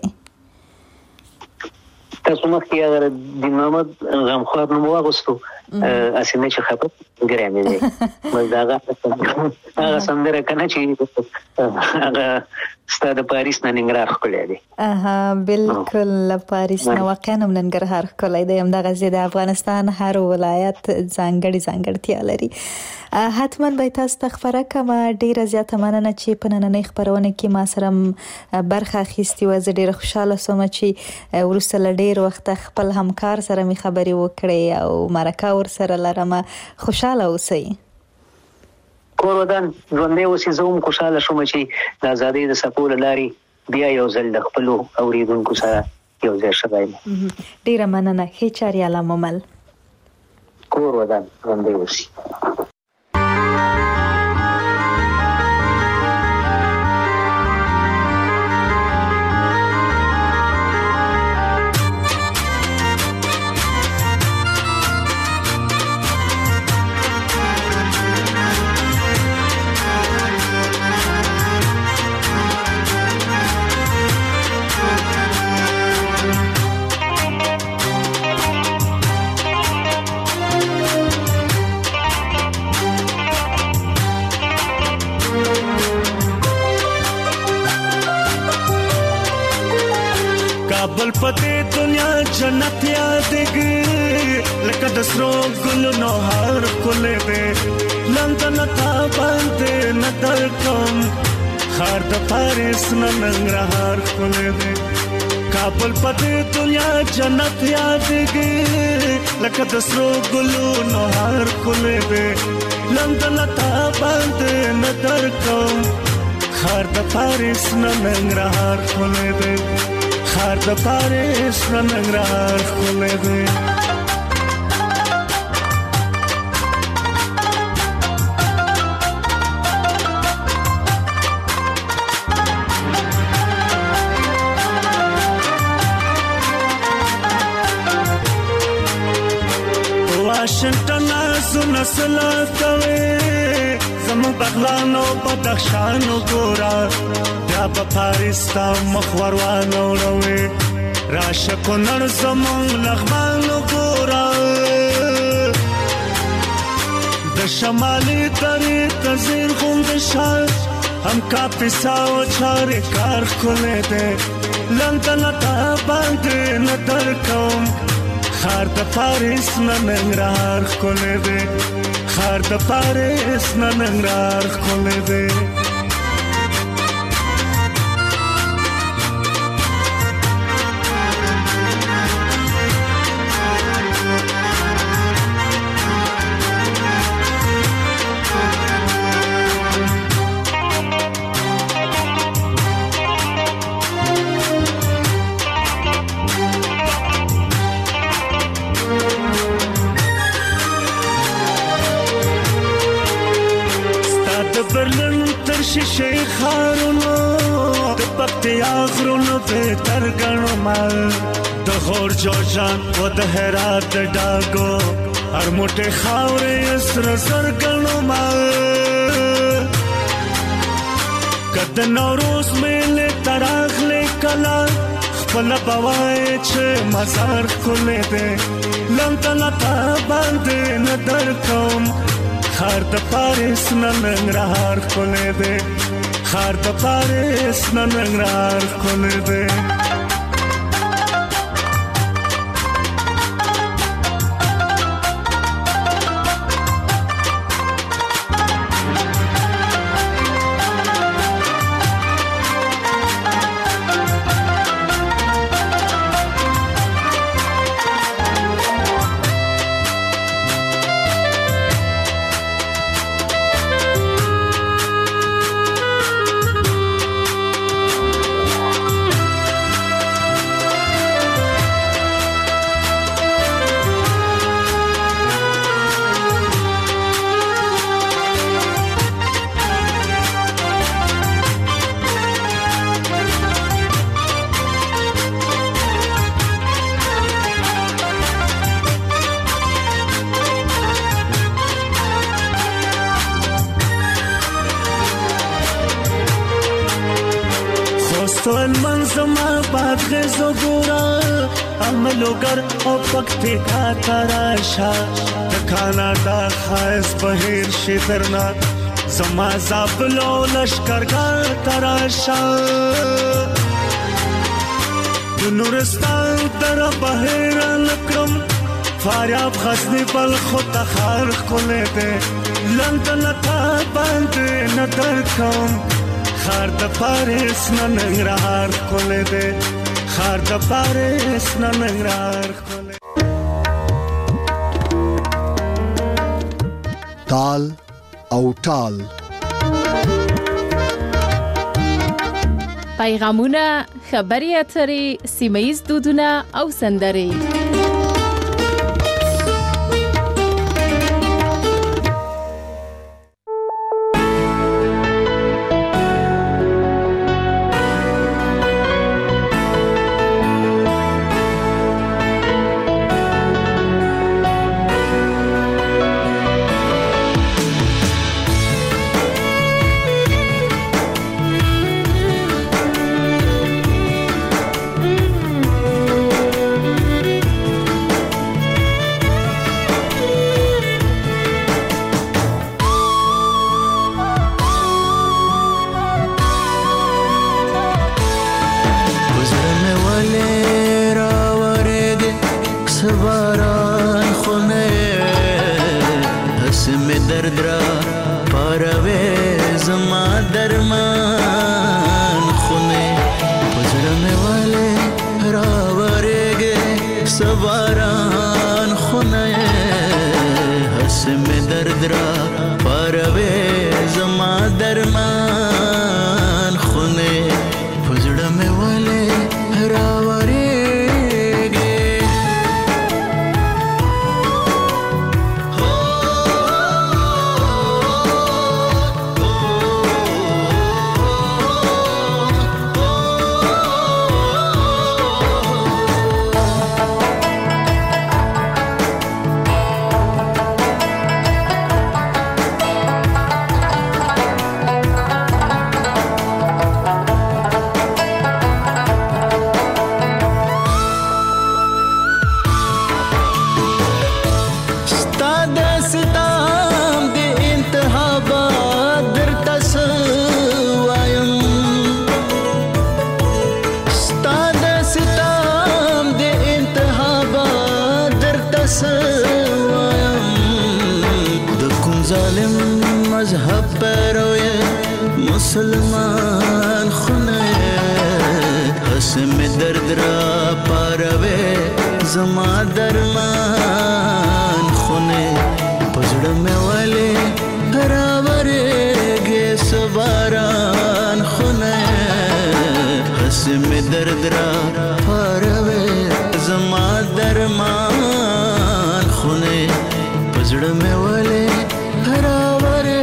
تاسو مخکې هغه د محمد غمخوار نوم واغوستو، اسې نه چې خبر ګرامې دی بس دغه هغه سندره که نه چې هغه ستا د پاریس نه ننګرهار ښکلی دی. اها بالکل، له پاریس نه واقعا هم ننګرهار ښکلی دی. همدغسې د افغانستان هر ولایت ځانګړې ځانګړتیا لري. حتما به تاسو ته خپره کړم. ډیره زیاته مننه چې په نننۍ خپرونه کې ما سره برخه اخیستې وه. زه ډیره خوشحاله سوم چې وروسته له ډیر وخته خپل همکار سره مې خبرې وکړې او مرکه ورسره لرم. خوشحاله اوسئ. کور ودان ژوندی اوسئ. زه هم خوشحاله شوم چې د ازادۍ د څپو له لارې بیا یو ځل د خپلو اوریدونکو سره یو ځای شوی یم. ډیره مننه. ښې چاریاله ممل. کور ودان ژوندی اوسئ. بل پته دنیا جنت یادګي لکه د سرو ګلو نو هر کله به لندن تا باندې نظر کوم خار د پاریس نه ننګرهار کله به کابل پته دنیا جنت یادګي لکه د سرو ګلو نو هر کله به لندن تا باندې نظر کوم خار د پاریس نه ننګرهار کله به خار د پاریس نه ننګرهار ښکلی دی. واشنګټن آسونه سلا کوي زموږ بغلانو بدخشانو ګوره بیا په پاریس تا مخ وروانه وړوي راشه کونړ زموږ لغمانو ګوره د شمالي درې ته زیر غوندې شال هم کاپیسا او چارې کار ښکلی دی لندن تا باندې نظر کوم خار د پاریس نه ننګرهار ښکلی دی خار د پاریس نه ننګرهار ښکلی دی. شیشه خارونو د پکتیا غرونو په ترګنو مال د غور جوجان و د هرات د ډاګو هر موټه خاورې سر سرګنو مال کده نوروز مېله تراغله کلا خپل بوای چې مزار کولې ده لندن تا باندې نظر کوم خار د پاریس نه ننګرهار ښکلی دی خار د پاریس نه ننګرهار ښکلی دی. سوال منظما باد غزو گورا عملوگر او پکتی کا تراشا کانادا خاص بهیر شیدرنا زما زابلو لشکرگار تراشا نورستان در بهیر لکرم فاریاب غزنی بل خود خار کله ده لندن تا باندې نظر کوم خار د پاریس ننګرهار کله ده خار د پاریس ننګرهار کله تال او ټال پیغامونه خبري اترې سیمه‌ییز دودونه او سندرې مسلمان خونه حسم درد را پاروے زما درمان خونه پزړه مې والے راورې گے سواران خونه حسم درد را پاروے زما درمان خونه پزړه مې والے راورې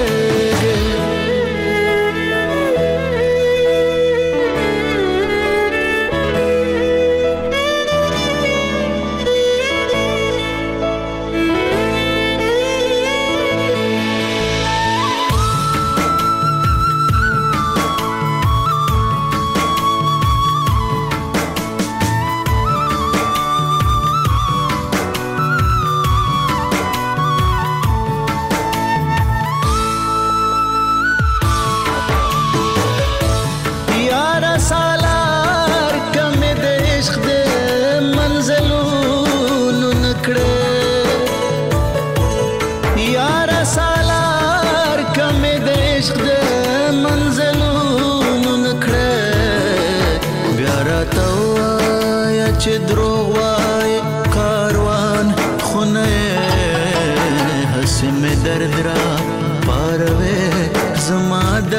درد را پاروے زما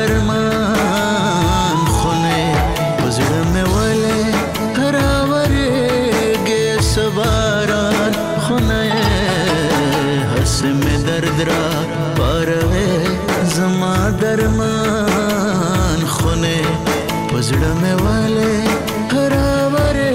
درمان خونه پزړه مې ولې راورې گے سواران خونه حس مې درد را پاروے زما درمان خونه پزړه مې ولې راورې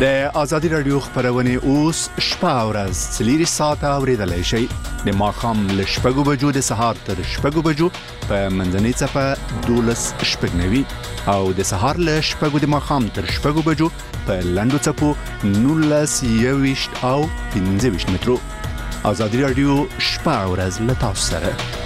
د ازادي رادیو خبرونه اوس شپه او ورځ څلور ساعته اوریدلای شئ د ماښام له شپږو بجو د سهار تر شپږو بجو په منځنۍ څپه دولس شپږ نوي او د سهار له شپږو د ماښام تر شپږو بجو په لنډو څپو نولس یوویشت او پنځه ویشت مترو. ازادي رادیو شپه او ورځ له تاسو سره.